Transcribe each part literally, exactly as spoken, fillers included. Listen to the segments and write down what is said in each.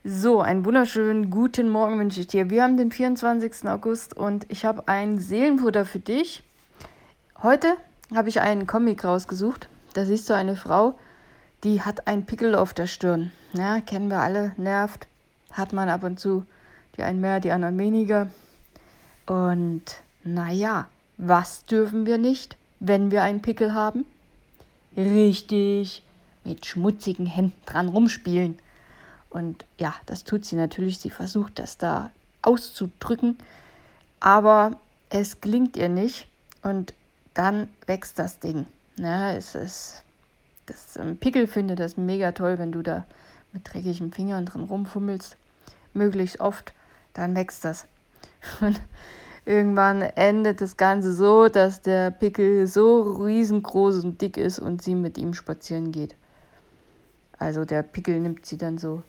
So, einen wunderschönen guten Morgen wünsche ich dir. Wir haben den vierundzwanzigsten August und ich habe ein Seelenfutter für dich. Heute habe ich einen Comic rausgesucht. Da siehst du eine Frau, die hat einen Pickel auf der Stirn. Ja, kennen wir alle, nervt, hat man ab und zu. Die einen mehr, die anderen weniger. Und naja, was dürfen wir nicht, wenn wir einen Pickel haben? Richtig, mit schmutzigen Händen dran rumspielen. Und ja, das tut sie natürlich. Sie versucht das da auszudrücken, aber es gelingt ihr nicht. Und dann wächst das Ding. Ja, es ist, das ähm, Pickel findet das mega toll, wenn du da mit dreckigen Fingern drin rumfummelst. Möglichst oft, dann wächst das. Und irgendwann endet das Ganze so, dass der Pickel so riesengroß und dick ist und sie mit ihm spazieren geht. Also der Pickel nimmt sie dann so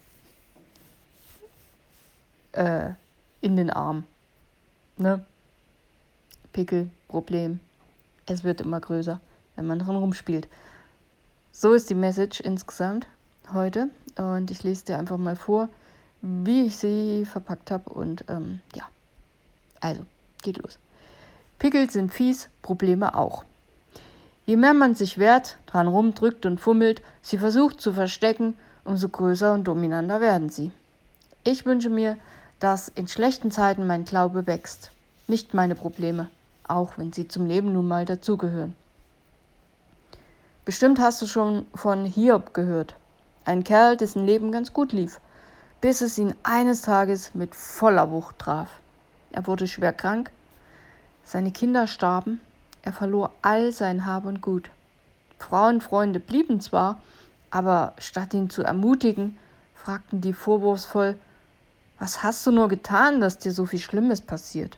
äh, in den Arm. Ne? Pickel, Problem. Es wird immer größer, wenn man dran rumspielt. So ist die Message insgesamt heute. Und ich lese dir einfach mal vor, wie ich sie verpackt habe. Und ähm, ja, also, geht los. Pickel sind fies, Probleme auch. Je mehr man sich wehrt, dran rumdrückt und fummelt, sie versucht zu verstecken, umso größer und dominanter werden sie. Ich wünsche mir, dass in schlechten Zeiten mein Glaube wächst, nicht meine Probleme, auch wenn sie zum Leben nun mal dazugehören. Bestimmt hast du schon von Hiob gehört, ein Kerl, dessen Leben ganz gut lief, bis es ihn eines Tages mit voller Wucht traf. Er wurde schwer krank, seine Kinder starben, er verlor all sein Hab und Gut. Frauenfreunde blieben zwar, aber statt ihn zu ermutigen, fragten die vorwurfsvoll: Was hast du nur getan, dass dir so viel Schlimmes passiert?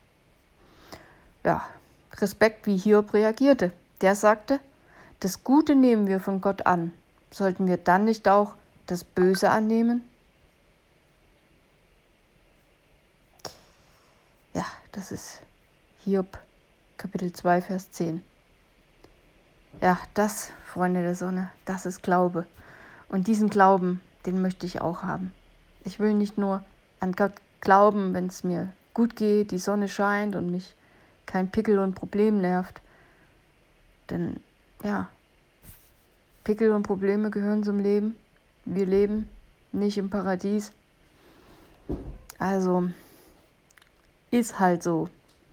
Ja, Respekt, wie Hiob reagierte. Der sagte: Das Gute nehmen wir von Gott an. Sollten wir dann nicht auch das Böse annehmen? Ja, das ist Hiob, Kapitel zwei, Vers zehn. Ja, das, Freunde der Sonne, das ist Glaube. Und diesen Glauben, den möchte ich auch haben. Ich will nicht nur an Gott glauben, wenn es mir gut geht, die Sonne scheint und mich kein Pickel und Problem nervt. Denn ja, Pickel und Probleme gehören zum Leben. Wir leben nicht im Paradies. Also ist halt so.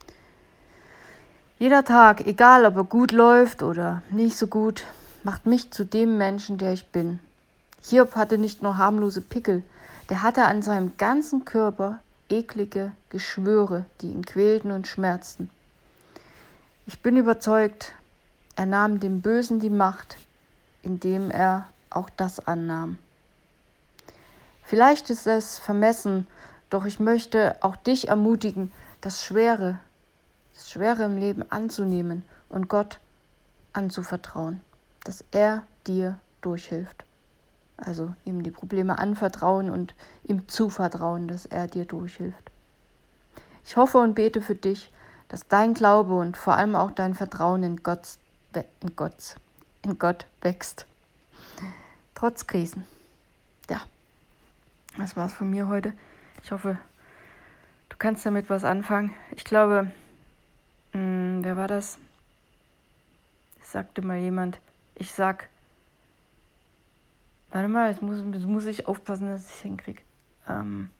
Jeder Tag, egal ob er gut läuft oder nicht so gut, macht mich zu dem Menschen, der ich bin. Hiob hatte nicht nur harmlose Pickel, der hatte an seinem ganzen Körper eklige Geschwüre, die ihn quälten und schmerzten. Ich bin überzeugt, er nahm dem Bösen die Macht, indem er auch das annahm. Vielleicht ist es vermessen, doch ich möchte auch dich ermutigen, das Schwere, das Schwere im Leben anzunehmen und Gott anzuvertrauen, dass er dir durchhilft. Also ihm die Probleme anvertrauen und ihm zuvertrauen, dass er dir durchhilft. Ich hoffe und bete für dich, dass dein Glaube und vor allem auch dein Vertrauen in Gott, in Gott, in Gott wächst. Trotz Krisen. Ja, das war's von mir heute. Ich hoffe, du kannst damit was anfangen. Ich glaube, mh, wer war das? Es sagte mal jemand, ich sag, warte mal, jetzt muss, jetzt muss ich aufpassen, dass ich es hinkriege. Ähm,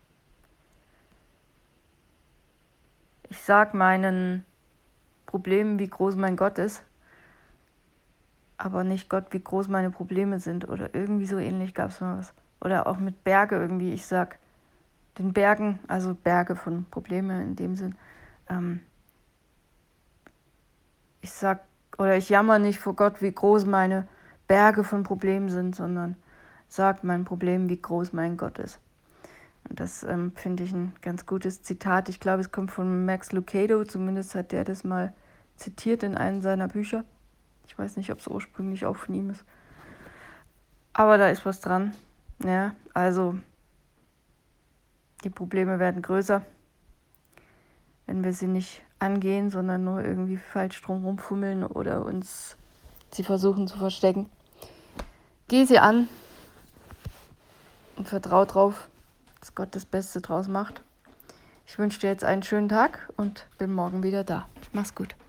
ich sag meinen Problemen, wie groß mein Gott ist, aber nicht Gott, wie groß meine Probleme sind. Oder irgendwie so ähnlich gab es mal was. Oder auch mit Berge irgendwie. Ich sag den Bergen, also Berge von Probleme in dem Sinn. Ähm, ich sag, oder ich jammer nicht vor Gott, wie groß meine Berge von Problemen sind, sondern sag mein Problem, wie groß mein Gott ist. Und das ähm, finde ich ein ganz gutes Zitat. Ich glaube, es kommt von Max Lucado, zumindest hat der das mal zitiert in einem seiner Bücher. Ich weiß nicht, ob es ursprünglich auch von ihm ist. Aber da ist was dran. Ja, also die Probleme werden größer, wenn wir sie nicht angehen, sondern nur irgendwie falsch drum rumfummeln oder uns sie versuchen zu verstecken. Geh sie an und vertrau drauf, dass Gott das Beste draus macht. Ich wünsche dir jetzt einen schönen Tag und bin morgen wieder da. Mach's gut.